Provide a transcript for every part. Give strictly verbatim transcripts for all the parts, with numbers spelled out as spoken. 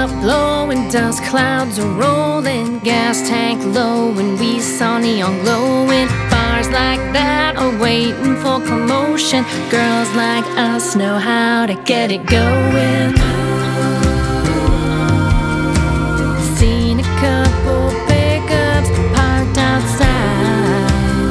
up blowing, dust clouds are rolling, gas tank low, and we saw neon glowing. Bars like that are waiting for commotion. Girls like us know how to get it going. Seen a couple pickups parked outside.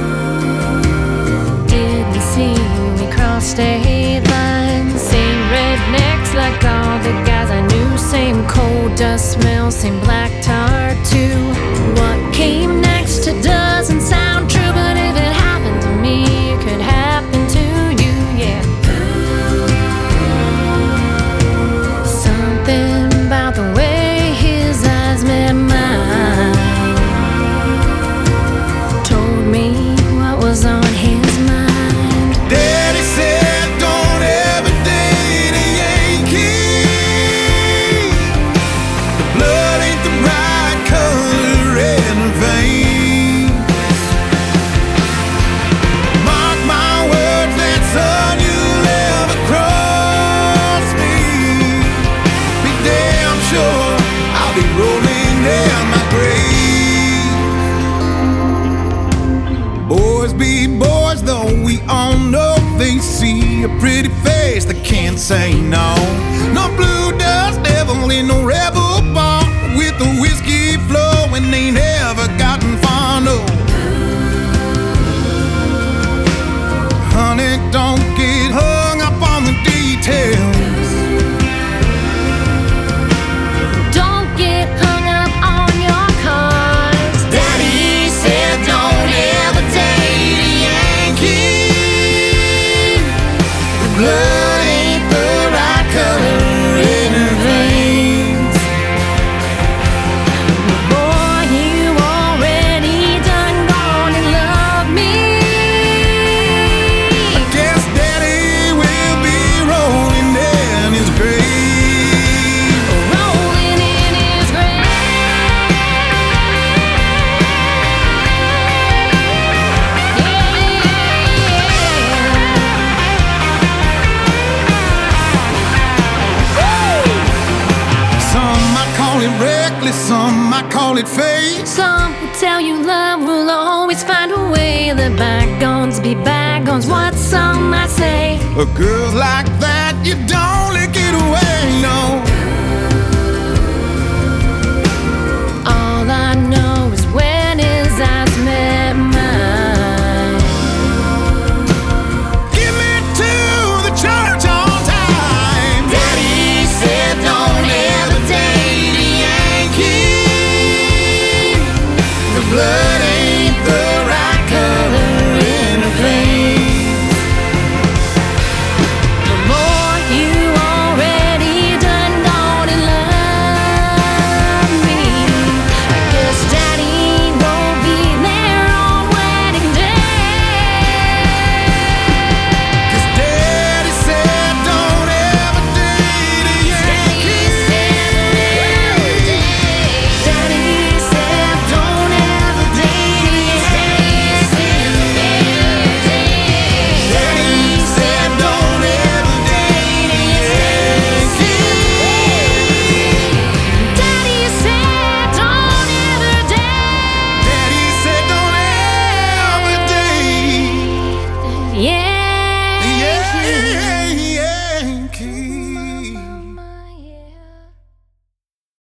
Didn't see we crossed state lines. Same rednecks like all the guys I knew. Same coal dust smell, same black tar too. What came next doesn't sound true, but if it happened to me, it could happen to you, yeah. Something about the way his eyes met mine told me what was on his mind. Daddy said don't ever date a Yankee. The blood ain't the right color in her veins. Mark my words, that sun you'll ever cross me. Be damn sure I'll be rolling down my grave. Boys be boys, though we all know they see a pretty face that can't say no. No blue dust devil in no rebel bar with the whiskey flowing, ain't ever gotten far, no. Honey, don't get hung up on the details. Don't get hung up on your cars. Daddy said don't ever date a Yankee. The blood ain't the right color in her veins. Boy, you already done gone and love me. I guess Daddy will be rolling down his grave. Rolling in his grave. Some might call it reckless, some might call it fate. Some will tell you love will always find a way. The bygones be bygones, what some might say. A girl like that, you don't lick it away, no.